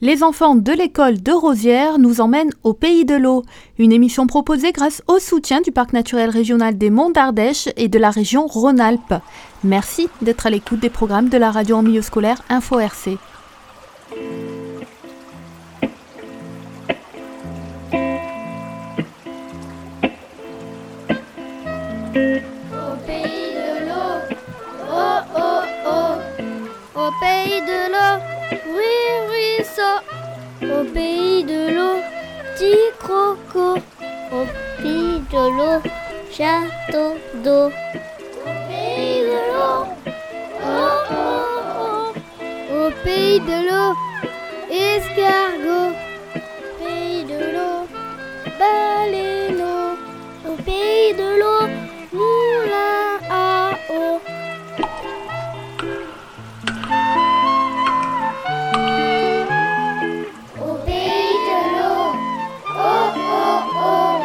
Les enfants de l'école de Rosières nous emmènent au Pays de l'Eau, une émission proposée grâce au soutien du Parc naturel régional des Monts d'Ardèche et de la région Rhône-Alpes. Merci d'être à l'écoute des programmes de la radio en milieu scolaire Info RC. Au pays de l'eau, oh oh oh, au pays de l'eau, ruisseau, au pays de l'eau, petit croco, au pays de l'eau, château d'eau, au pays de l'eau, oh oh oh, au pays de l'eau, escargot, au pays de l'eau, baleineau, au pays de l'eau, moulin à eau. Au pays de l'eau, oh oh oh.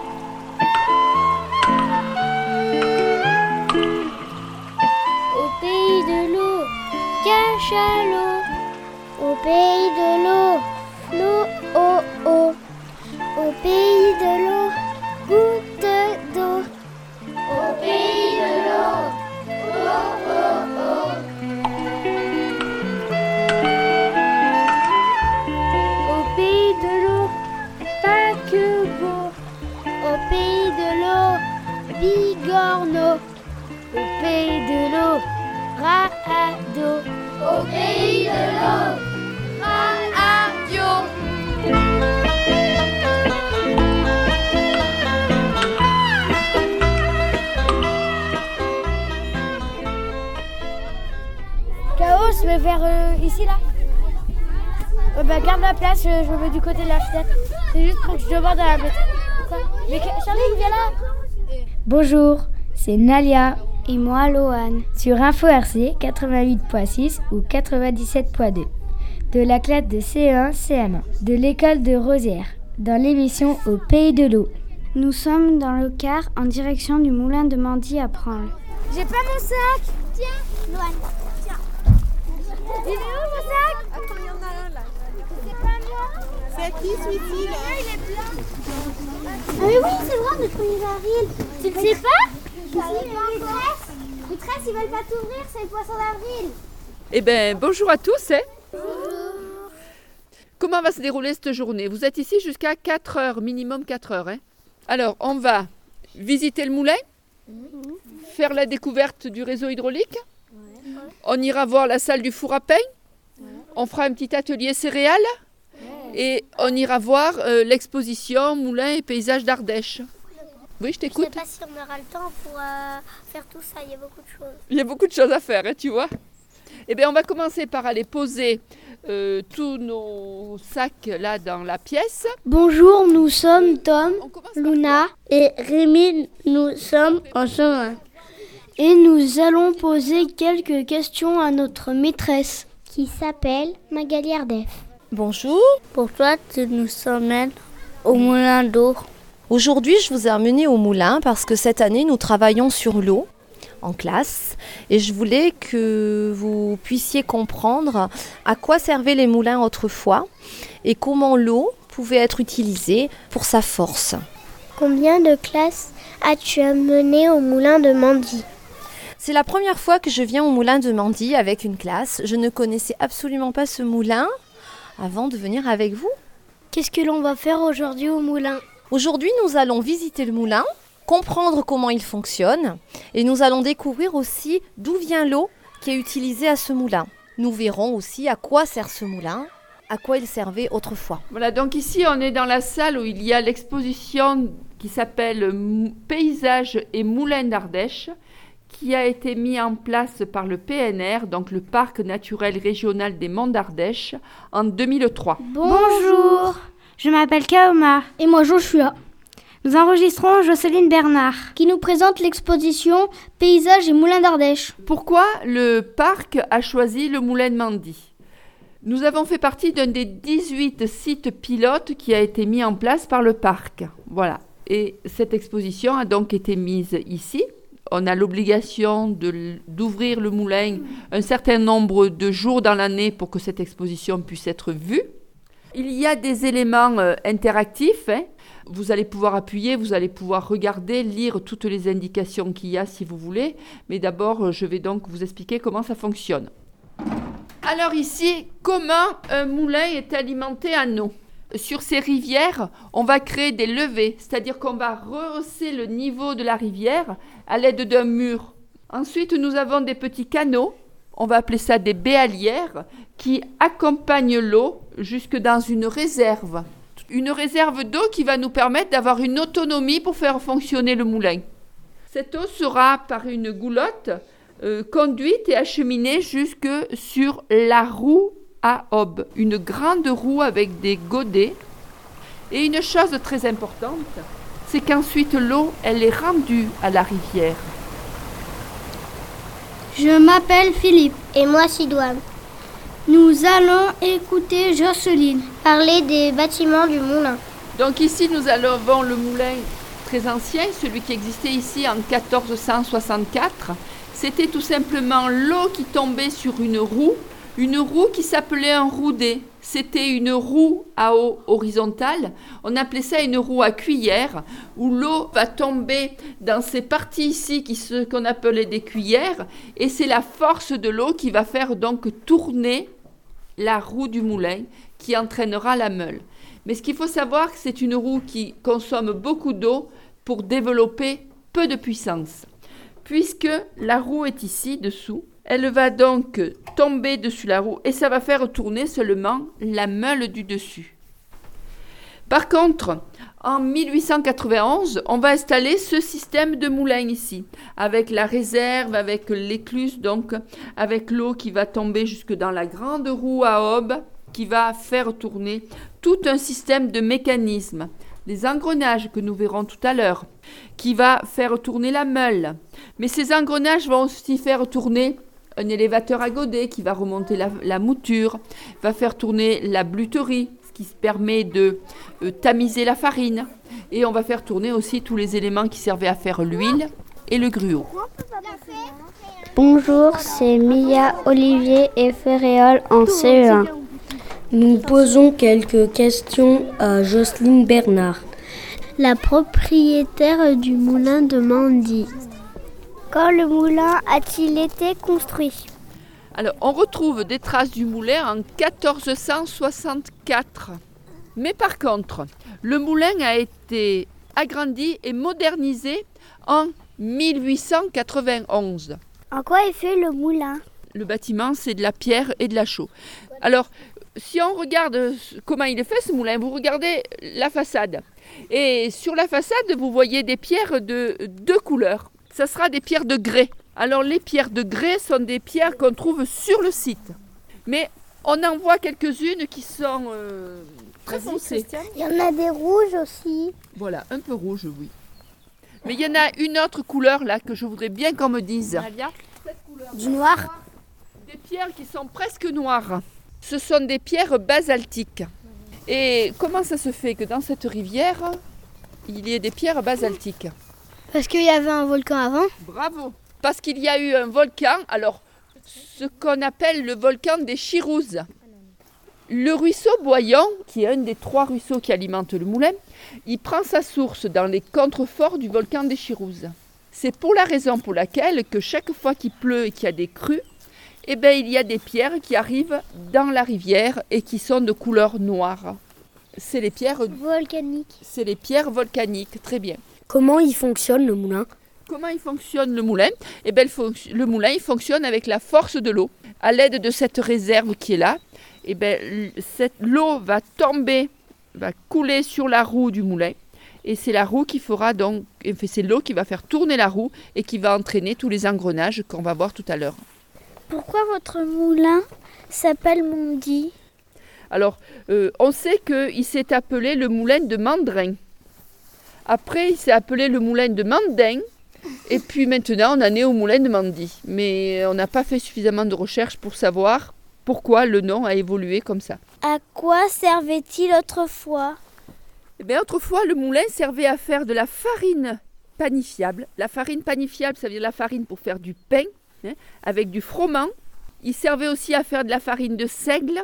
Au pays de l'eau, cachalot. Au pays de l'eau, flot oh oh. Au pays de l'eau, goutte d'eau. Au pays de l'eau, oh oh oh. Au pays de l'eau, paquebot. Au pays de l'eau, bigorneau. Au pays de l'eau, radeau. Au pays de l'eau, radio. Chaos, je vais vers ici là. Garde la place, je me mets du côté de la fenêtre. C'est juste pour que je demande à la mettre. Mais Charlie, viens là. Bonjour, c'est Nalia et moi Loane sur Info RC 88.6 ou 97.2 de la classe de CE1 CM1 de l'école de Rosières dans l'émission Au Pays de l'Eau. Nous sommes dans le car en direction du moulin de Mandy à Prangles. J'ai pas mon sac. Tiens, Loane. Il est où mon sac? Attends, il y en a un là. C'est pas moi. C'est à qui celui-ci là? Il est blanc. Ah mais oui, c'est vrai, notre premier avril. Tu le sais pas? Les tresses, ils veulent pas t'ouvrir, c'est le poisson d'avril. Eh bien, bonjour à tous. Comment va se dérouler cette journée? Vous êtes ici jusqu'à 4 heures, minimum 4 heures. Alors, on va visiter le moulin, faire la découverte du réseau hydraulique. On ira voir la salle du four à pain. On fera un petit atelier céréales. Et on ira voir l'exposition Moulins et paysages d'Ardèche. Oui, je t'écoute. Je sais pas si on aura le temps pour faire tout ça, il y a beaucoup de choses. Il y a beaucoup de choses à faire, tu vois. Eh bien, on va commencer par aller poser tous nos sacs là dans la pièce. Bonjour, nous sommes Tom, Luna et Rémi, nous sommes en chemin. et nous allons poser quelques questions à notre maîtresse. Qui s'appelle Magali Ardef. Bonjour. Pourquoi tu nous emmènes au moulin d'eau? Aujourd'hui, je vous ai amené au moulin parce que cette année, nous travaillons sur l'eau en classe et je voulais que vous puissiez comprendre à quoi servaient les moulins autrefois et comment l'eau pouvait être utilisée pour sa force. Combien de classes as-tu amené au moulin de Mandy? C'est la première fois que je viens au moulin de Mandy avec une classe. Je ne connaissais absolument pas ce moulin avant de venir avec vous. Qu'est-ce que l'on va faire aujourd'hui au moulin? Aujourd'hui, nous allons visiter le moulin, comprendre comment il fonctionne et nous allons découvrir aussi d'où vient l'eau qui est utilisée à ce moulin. Nous verrons aussi à quoi sert ce moulin, à quoi il servait autrefois. Voilà, donc ici on est dans la salle où il y a l'exposition qui s'appelle Paysages et Moulins d'Ardèche, qui a été mis en place par le PNR, donc le Parc naturel régional des Monts d'Ardèche, en 2003. Bonjour, je m'appelle Kaoma. Et moi Joshua. Nous enregistrons Jocelyne Bernard. Qui nous présente l'exposition Paysages et Moulins d'Ardèche. Pourquoi le parc a choisi le moulin de Mandy? Nous avons fait partie d'un des 18 sites pilotes qui a été mis en place par le parc. Voilà. Et cette exposition a donc été mise ici. On a l'obligation d'ouvrir le moulin un certain nombre de jours dans l'année pour que cette exposition puisse être vue. Il y a des éléments interactifs. Vous allez pouvoir appuyer, vous allez pouvoir regarder, lire toutes les indications qu'il y a si vous voulez. Mais d'abord, je vais donc vous expliquer comment ça fonctionne. Alors ici, comment un moulin est alimenté en eau ? Sur ces rivières, on va créer des levées, c'est-à-dire qu'on va rehausser le niveau de la rivière à l'aide d'un mur. Ensuite, nous avons des petits canaux, on va appeler ça des béalières, qui accompagnent l'eau jusque dans une réserve. Une réserve d'eau qui va nous permettre d'avoir une autonomie pour faire fonctionner le moulin. Cette eau sera par une goulotte conduite et acheminée jusque sur la roue à aube, une grande roue avec des godets. Et une chose très importante, c'est qu'ensuite l'eau, elle est rendue à la rivière. Je m'appelle Philippe. Et moi Sidoine. Nous allons écouter Jocelyne Parler des bâtiments du moulin. Donc ici, nous avons le moulin très ancien, celui qui existait ici en 1464. C'était tout simplement l'eau qui tombait sur une roue qui s'appelait un roudet. C'était une roue à eau horizontale. On appelait ça une roue à cuillère, où l'eau va tomber dans ces parties ici, qu'on appelait des cuillères, et c'est la force de l'eau qui va faire donc tourner la roue du moulin, qui entraînera la meule. Mais ce qu'il faut savoir, c'est une roue qui consomme beaucoup d'eau pour développer peu de puissance. Puisque la roue est ici, dessous, elle va donc tomber dessus la roue et ça va faire tourner seulement la meule du dessus. Par contre, en 1891, on va installer ce système de moulin ici, avec la réserve, avec l'écluse, donc avec l'eau qui va tomber jusque dans la grande roue à aube, qui va faire tourner tout un système de mécanismes. Des engrenages que nous verrons tout à l'heure, qui va faire tourner la meule. Mais ces engrenages vont aussi faire tourner un élévateur à godet qui va remonter la mouture, va faire tourner la bluterie, ce qui permet de tamiser la farine. Et on va faire tourner aussi tous les éléments qui servaient à faire l'huile et le gruau. Bonjour, c'est Mia, Olivier et Ferréol en CE1. Nous posons quelques questions à Jocelyne Bernard, la propriétaire du moulin de Mandy. Quand le moulin a-t-il été construit ? Alors, on retrouve des traces du moulin en 1464. Mais par contre, le moulin a été agrandi et modernisé en 1891. En quoi est fait le moulin ? Le bâtiment, c'est de la pierre et de la chaux. Alors, si on regarde comment il est fait ce moulin, vous regardez la façade. Et sur la façade, vous voyez des pierres de deux couleurs. Ça sera des pierres de grès. Alors les pierres de grès sont des pierres qu'on trouve sur le site. Mais on en voit quelques-unes qui sont très foncées. Il y en a des rouges aussi. Voilà, un peu rouge, oui. Mais il y en a une autre couleur là que je voudrais bien qu'on me dise. Du noir. Des pierres qui sont presque noires. Ce sont des pierres basaltiques. Et comment ça se fait que dans cette rivière, il y ait des pierres basaltiques ? Parce qu'il y avait un volcan avant ? Bravo. Parce qu'il y a eu un volcan, alors ce qu'on appelle le volcan des Chirouzes. Le ruisseau Boyon, qui est un des 3 ruisseaux qui alimentent le moulin, il prend sa source dans les contreforts du volcan des Chirouzes. C'est pour la raison pour laquelle que chaque fois qu'il pleut et qu'il y a des crues, eh bien, il y a des pierres qui arrivent dans la rivière et qui sont de couleur noire. C'est les pierres volcaniques. C'est les pierres volcaniques, très bien. Comment il fonctionne le moulin ? Comment il fonctionne le moulin ? Eh bien, le moulin il fonctionne avec la force de l'eau. À l'aide de cette réserve qui est là, eh bien, l'eau va tomber, va couler sur la roue du moulin. Et c'est la roue qui fera donc, c'est l'eau qui va faire tourner la roue et qui va entraîner tous les engrenages qu'on va voir tout à l'heure. Pourquoi votre moulin s'appelle Mandy ? Alors, on sait qu'il s'est appelé le moulin de Mandrin. Après, il s'est appelé le moulin de Mandin. Et puis maintenant, on en est au moulin de Mandy. Mais on n'a pas fait suffisamment de recherches pour savoir pourquoi le nom a évolué comme ça. À quoi servait-il autrefois ? Eh bien, autrefois, le moulin servait à faire de la farine panifiable. La farine panifiable, ça veut dire la farine pour faire du pain, avec du froment. Il servait aussi à faire de la farine de seigle,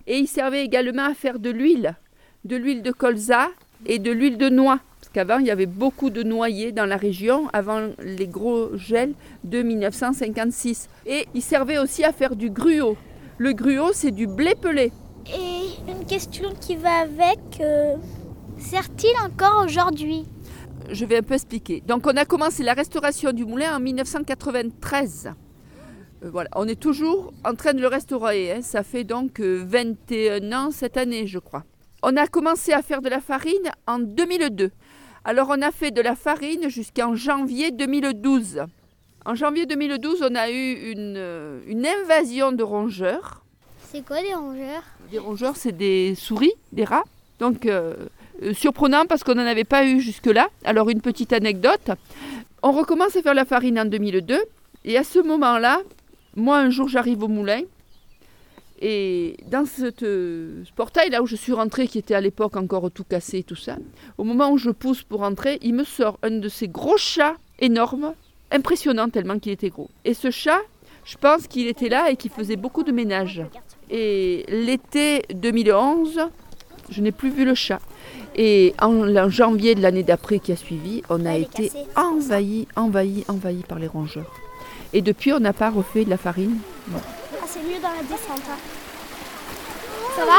Et il servait également à faire de l'huile de colza et de l'huile de noix. Parce qu'avant, il y avait beaucoup de noyers dans la région, avant les gros gels de 1956. Et il servait aussi à faire du gruau. Le gruau, c'est du blé pelé. Et une question qui va avec, sert-il encore aujourd'hui ? Je vais un peu expliquer. Donc on a commencé la restauration du moulin en 1993. Voilà, on est toujours en train de le restaurer. Hein. Ça fait donc 21 ans cette année, je crois. On a commencé à faire de la farine en 2002. Alors on a fait de la farine jusqu'en janvier 2012. En janvier 2012, on a eu une invasion de rongeurs. C'est quoi des rongeurs ? Des rongeurs, c'est des souris, des rats. Donc surprenant parce qu'on n'en avait pas eu jusque-là. Alors une petite anecdote. On recommence à faire la farine en 2002. Et à ce moment-là, moi un jour j'arrive au moulin. Et dans ce portail là où je suis rentrée, qui était à l'époque encore tout cassé, tout ça, au moment où je pousse pour entrer, il me sort un de ces gros chats énormes, impressionnant tellement qu'il était gros. Et ce chat, je pense qu'il était là et qu'il faisait beaucoup de ménage. Et l'été 2011, je n'ai plus vu le chat. Et en janvier de l'année d'après qui a suivi, on a été envahi par les rongeurs. Et depuis, on n'a pas refait de la farine. Bon. Ah, c'est mieux dans la descente. Hein. Ça va ?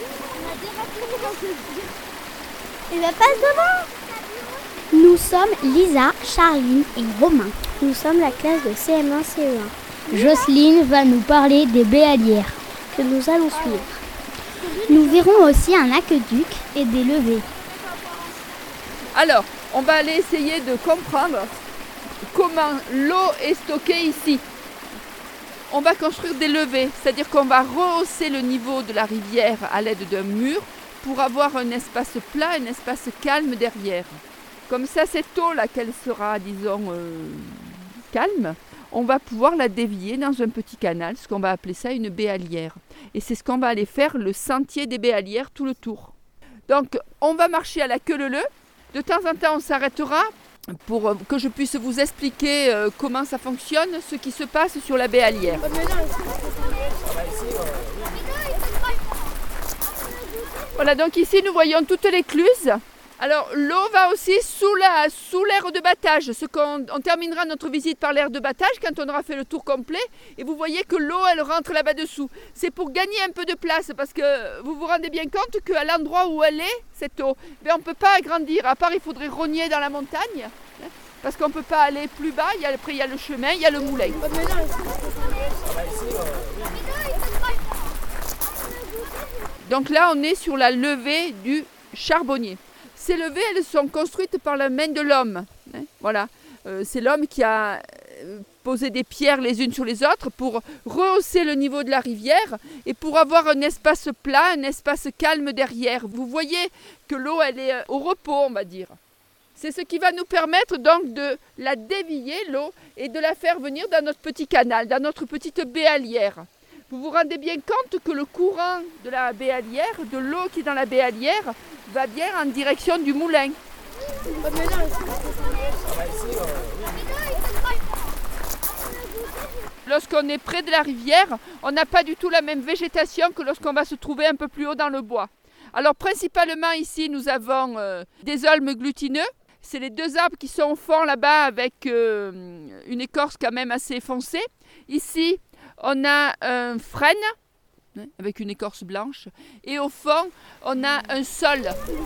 Il va passe devant. Nous sommes Lisa, Charline et Romain. Nous sommes la classe de CM1, CE1. Jocelyne va nous parler des béalières que nous allons suivre. Nous verrons aussi un aqueduc et des levées. Alors, on va aller essayer de comprendre comment l'eau est stockée ici. On va construire des levées, c'est-à-dire qu'on va rehausser le niveau de la rivière à l'aide d'un mur pour avoir un espace plat, un espace calme derrière. Comme ça, cette eau-là, qu'elle sera, disons, calme, on va pouvoir la dévier dans un petit canal, ce qu'on va appeler ça une béalière. Et c'est ce qu'on va aller faire, le sentier des béalières, tout le tour. Donc, on va marcher à la queue leu-leu. De temps en temps, on s'arrêtera pour que je puisse vous expliquer comment ça fonctionne, ce qui se passe sur la béalière. Voilà, donc ici, nous voyons toutes l'écluse. Alors, l'eau va aussi sous l'aire de battage. On terminera notre visite par l'aire de battage quand on aura fait le tour complet. Et vous voyez que l'eau, elle rentre là-bas dessous. C'est pour gagner un peu de place parce que vous vous rendez bien compte qu'à l'endroit où elle est, cette eau, on ne peut pas agrandir. À part, il faudrait rogner dans la montagne. Parce qu'on ne peut pas aller plus bas. Après, il y a le chemin, il y a le moulin. Donc là, on est sur la levée du charbonnier. Ces levées, elles sont construites par la main de l'homme. Voilà. C'est l'homme qui a posé des pierres les unes sur les autres pour rehausser le niveau de la rivière et pour avoir un espace plat, un espace calme derrière. Vous voyez que l'eau, elle est au repos, on va dire. C'est ce qui va nous permettre donc de la dévier, l'eau, et de la faire venir dans notre petit canal, dans notre petite béalière. Vous vous rendez bien compte que le courant de la béalière, de l'eau qui est dans la béalière, va bien en direction du moulin. Lorsqu'on est près de la rivière, on n'a pas du tout la même végétation que lorsqu'on va se trouver un peu plus haut dans le bois. Alors principalement ici, nous avons des aulnes glutineux. C'est les deux arbres qui sont au fond là-bas avec une écorce quand même assez foncée. Ici, on a un frêne avec une écorce blanche. Et au fond, on a un sol.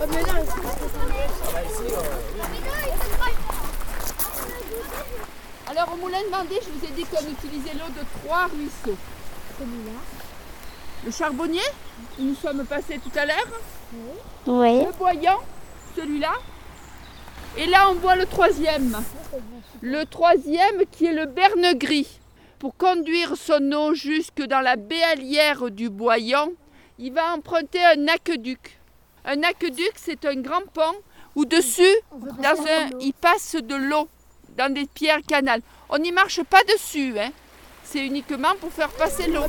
Alors au moulin de Vendée, je vous ai dit qu'on utilisait l'eau de 3 ruisseaux. Celui-là. Le charbonnier, où nous sommes passés tout à l'heure. Oui. Le boyant, celui-là. Et là, on voit le troisième. Le troisième qui est le berne gris. Pour conduire son eau jusque dans la béalière du Boyant, il va emprunter un aqueduc. Un aqueduc, c'est un grand pont où dessus, il passe de l'eau dans des pierres canales. On n'y marche pas dessus, hein. C'est uniquement pour faire passer l'eau.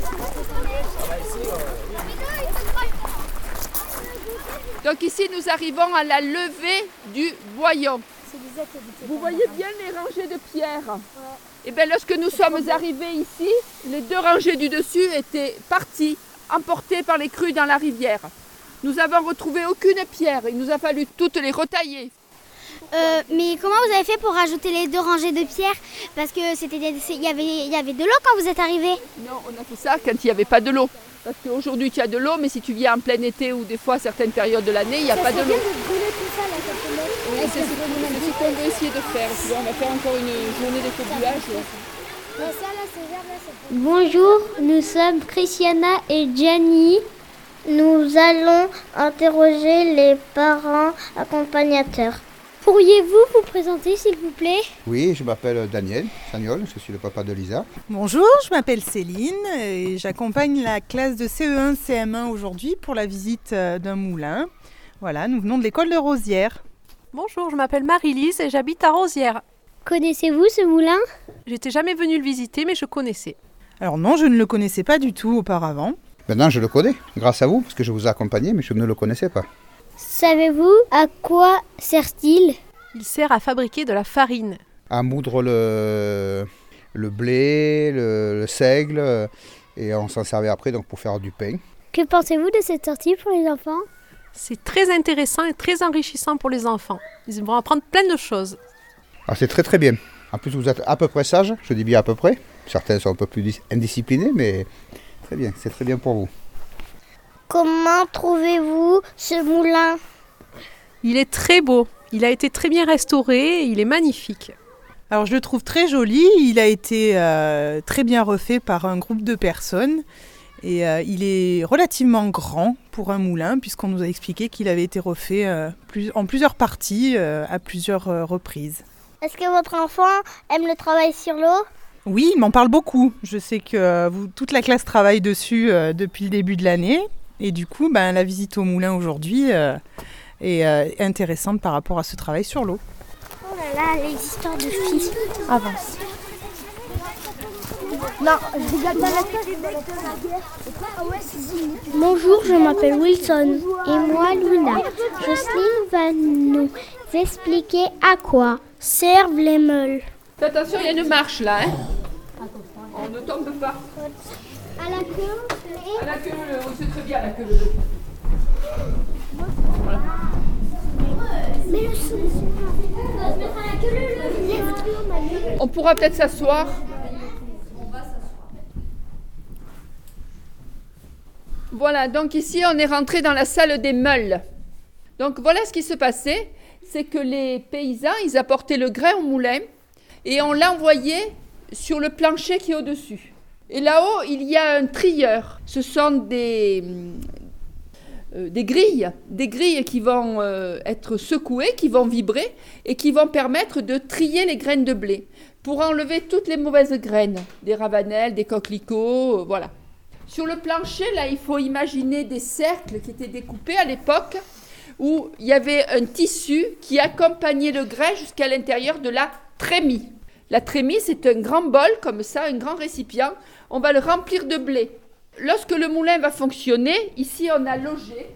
Donc ici, nous arrivons à la levée du Boyant. Vous voyez bien les rangées de pierres. Et bien lorsque nous sommes arrivés ici, les 2 rangées du dessus étaient parties emportées par les crues dans la rivière. Nous n'avons retrouvé aucune pierre, il nous a fallu toutes les retailler. Mais comment vous avez fait pour rajouter les 2 rangées de pierres? Parce que il y avait de l'eau quand vous êtes arrivés. Non, on a fait ça quand il n'y avait pas de l'eau. Parce qu'aujourd'hui tu as de l'eau, mais si tu viens en plein été ou des fois à certaines périodes de l'année, il n'y a pas de l'eau. Oui, c'est ce qu'on veut essayer de faire. Tu vois, on va faire encore une journée d'éco-buage. Bonjour, nous sommes Christiana et Gianni. Nous allons interroger les parents accompagnateurs. Pourriez-vous vous présenter s'il vous plaît? Oui, je m'appelle Daniel Sagnol, je suis le papa de Lisa. Bonjour, je m'appelle Céline et j'accompagne la classe de CE1, CM1 aujourd'hui pour la visite d'un moulin. Voilà, nous venons de l'école de Rosières. Bonjour, je m'appelle Marie-Lise et j'habite à Rosières. Connaissez-vous ce moulin? J'étais jamais venue le visiter, mais je connaissais. Alors non, je ne le connaissais pas du tout auparavant. Maintenant, je le connais, grâce à vous, parce que je vous ai accompagné, mais je ne le connaissais pas. Savez-vous à quoi sert-il? Il sert à fabriquer de la farine. À moudre le blé, le seigle, et on s'en servait après donc, pour faire du pain. Que pensez-vous de cette sortie pour les enfants? C'est très intéressant et très enrichissant pour les enfants. Ils vont apprendre plein de choses. Alors, c'est très très bien. En plus, vous êtes à peu près sages, je dis bien à peu près. Certains sont un peu plus indisciplinés, mais très bien, c'est très bien pour vous. Comment trouvez-vous ce moulin? Il est très beau. Il a été très bien restauré et il est magnifique. Alors je le trouve très joli. Il a été très bien refait par un groupe de personnes. Et il est relativement grand pour un moulin, puisqu'on nous a expliqué qu'il avait été refait en plusieurs parties, à plusieurs reprises. Est-ce que votre enfant aime le travail sur l'eau? Oui, il m'en parle beaucoup. Je sais que toute la classe travaille dessus depuis le début de l'année. Et du coup, la visite au moulin aujourd'hui est intéressante par rapport à ce travail sur l'eau. Oh là là, les histoires de filles. Avance. Non, je regarde pas la tête. Bonjour, je m'appelle Wilson. Et moi, Luna. Jocelyne va nous expliquer à quoi servent les meules. Fais attention, il y a une marche là. On ne tombe pas. À la queue. À la queue, c'est très bien la queue. Voilà. Mais le son, on va se mettre à la queue. On pourra peut-être s'asseoir. Voilà, donc ici on est rentré dans la salle des meules. Donc voilà ce qui se passait, c'est que les paysans, ils apportaient le grain au moulin et on l'envoyait sur le plancher qui est au-dessus. Et là-haut, il y a un trieur. Ce sont des grilles qui vont être secouées, qui vont vibrer et qui vont permettre de trier les graines de blé pour enlever toutes les mauvaises graines, des ravanelles, des coquelicots, voilà. Sur le plancher, là, il faut imaginer des cercles qui étaient découpés à l'époque où il y avait un tissu qui accompagnait le grain jusqu'à l'intérieur de la trémie. La trémie, c'est un grand bol comme ça, un grand récipient. On va le remplir de blé. Lorsque le moulin va fonctionner, ici on a l'auget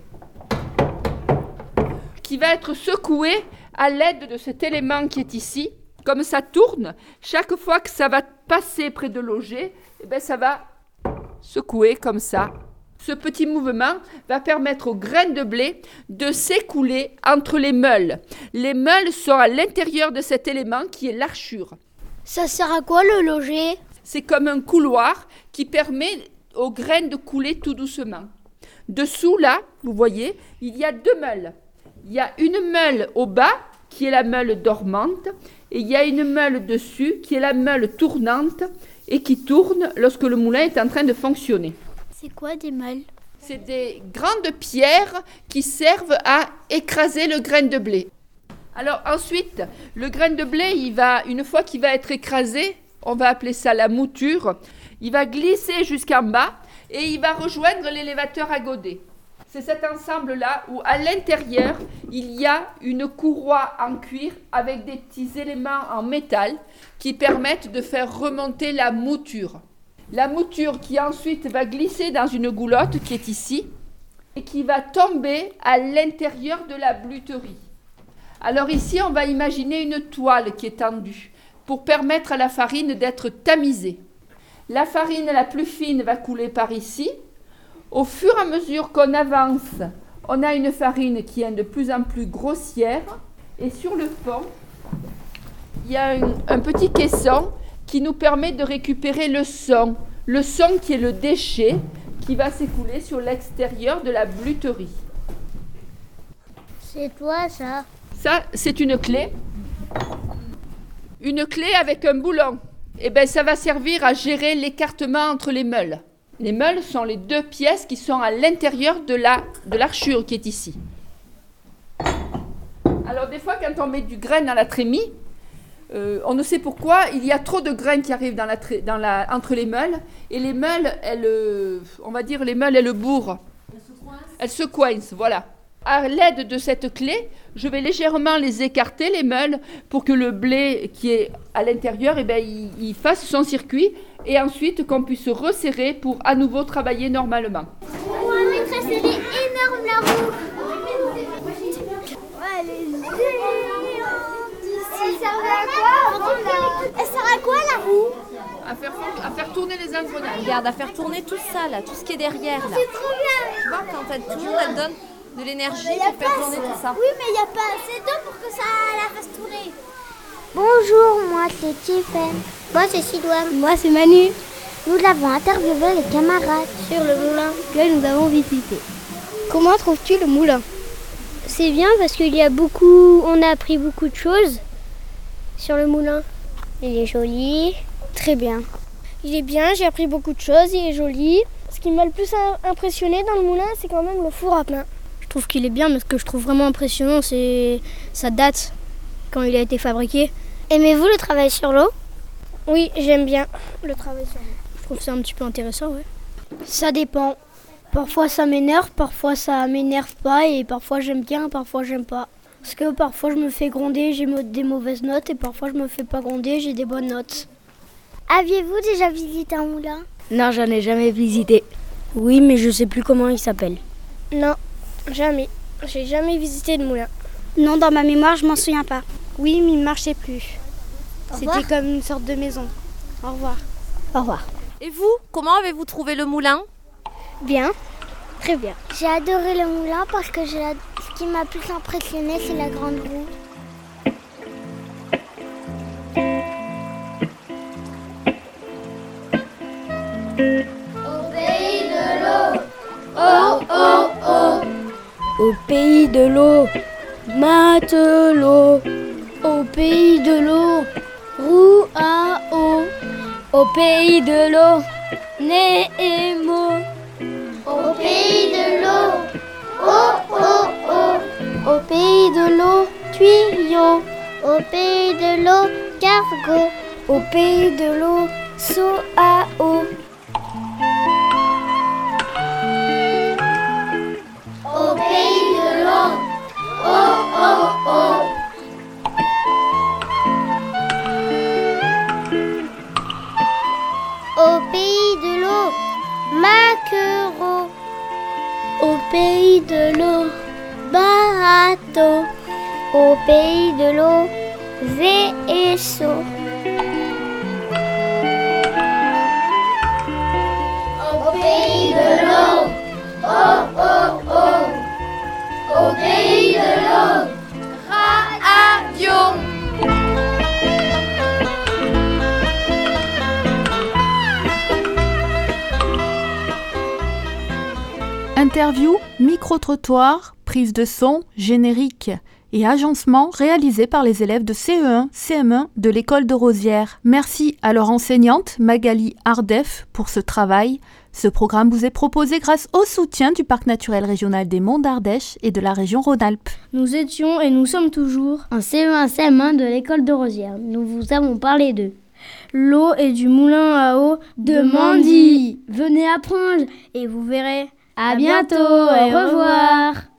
qui va être secoué à l'aide de cet élément qui est ici. Comme ça tourne, chaque fois que ça va passer près de l'auget, ça va secouer comme ça. Ce petit mouvement va permettre aux graines de blé de s'écouler entre les meules. Les meules sont à l'intérieur de cet élément qui est l'archure. Ça sert à quoi le loger? C'est comme un couloir qui permet aux graines de couler tout doucement. Dessous, là, vous voyez, il y a 2 meules. Il y a une meule au bas, qui est la meule dormante, et il y a une meule dessus, qui est la meule tournante, et qui tourne lorsque le moulin est en train de fonctionner. C'est quoi des meules? C'est des grandes pierres qui servent à écraser le grain de blé. Alors ensuite, le grain de blé, une fois qu'il va être écrasé, on va appeler ça la mouture, il va glisser jusqu'en bas et il va rejoindre l'élévateur à godet. C'est cet ensemble-là où à l'intérieur, il y a une courroie en cuir avec des petits éléments en métal qui permettent de faire remonter la mouture. La mouture qui ensuite va glisser dans une goulotte qui est ici et qui va tomber à l'intérieur de la bluterie. Alors ici, on va imaginer une toile qui est tendue pour permettre à la farine d'être tamisée. La farine la plus fine va couler par ici. Au fur et à mesure qu'on avance, on a une farine qui est de plus en plus grossière. Et sur le fond, il y a un petit caisson qui nous permet de récupérer le son. Le son qui est le déchet qui va s'écouler sur l'extérieur de la bluterie. C'est toi ça? Ça, c'est une clé. Une clé avec un boulon. Et bien, ça va servir à gérer l'écartement entre les meules. Les meules sont les deux pièces qui sont à l'intérieur de l'archure qui est ici. Alors, des fois, quand on met du grain dans la trémie, on ne sait pourquoi, il y a trop de grains qui arrivent entre les meules. Et les meules, on va dire, les meules, elles bourrent. Elles se coincent, voilà. À l'aide de cette clé, je vais légèrement les écarter, les meules, pour que le blé qui est à l'intérieur, eh ben, il fasse son circuit et ensuite qu'on puisse resserrer pour à nouveau travailler normalement. Oh, maîtresse, elle est énorme la roue. Elle est géante ici. Elle servait à quoi? Elle sert à quoi la roue? À faire tourner les engrenages. Regarde, à faire tourner tout ça, là, tout ce qui est derrière. Là. C'est trop bien. Tu vois, quand elle tourne, elle donne de l'énergie pour faire tourner tout ça. Oui, mais il n'y a pas assez d'eau pour que ça la fasse tourner. Bonjour, moi c'est Tiffen. Moi c'est Sidoine. Moi c'est Manu. Nous avons interviewé les camarades Sur le moulin que nous avons visité. Comment trouves-tu le moulin? C'est bien parce on a appris beaucoup de choses sur le moulin. Il est joli. Très bien. Il est bien, j'ai appris beaucoup de choses, il est joli. Ce qui m'a le plus impressionné dans le moulin, c'est quand même le four à pain. Je trouve qu'il est bien, mais ce que je trouve vraiment impressionnant, c'est sa date, quand il a été fabriqué. Aimez-vous le travail sur l'eau? Oui, j'aime bien le travail sur l'eau. Je trouve ça un petit peu intéressant, ouais. Ça dépend. Parfois ça m'énerve, parfois ça m'énerve pas, et parfois j'aime bien, parfois j'aime pas. Parce que parfois je me fais gronder, j'ai des mauvaises notes, et parfois je me fais pas gronder, j'ai des bonnes notes. Aviez-vous déjà visité un moulin? Non, j'en ai jamais visité. Oui, mais je sais plus comment il s'appelle. Non, jamais. J'ai jamais visité de moulin. Non, dans ma mémoire, je m'en souviens pas. Oui, mais il marchait plus. C'était comme une sorte de maison. Au revoir. Au revoir. Et vous, comment avez-vous trouvé le moulin? Bien, très bien. J'ai adoré le moulin parce que ce qui m'a plus impressionné, c'est la grande roue. Au pays de l'eau, oh oh oh. Au pays de l'eau, matelot. Au pays de l'eau, roue à eau. Au pays de l'eau, Nemo. Au pays de l'eau, oh oh oh. Au pays de l'eau, tuyau. Au pays de l'eau, cargo. Au pays de l'eau, seau à eau. Au pays de l'eau, oh oh oh. Au pays de l'eau, maquereau. Au pays de l'eau, bateau. Au pays de l'eau, vaisseau. Au pays de l'eau, oh oh oh. Au pays de l'eau, avion. Interview, micro-trottoir, prise de son, générique et agencement réalisés par les élèves de CE1, CM1 de l'école de Rosières. Merci à leur enseignante Magali Ardef pour ce travail. Ce programme vous est proposé grâce au soutien du Parc naturel régional des Monts d'Ardèche et de la région Rhône-Alpes. Nous étions et nous sommes toujours en CE1, CM1 de l'école de Rosières. Nous vous avons parlé de l'eau et du moulin à eau de Mandy. Venez apprendre et vous verrez. À bientôt et au revoir.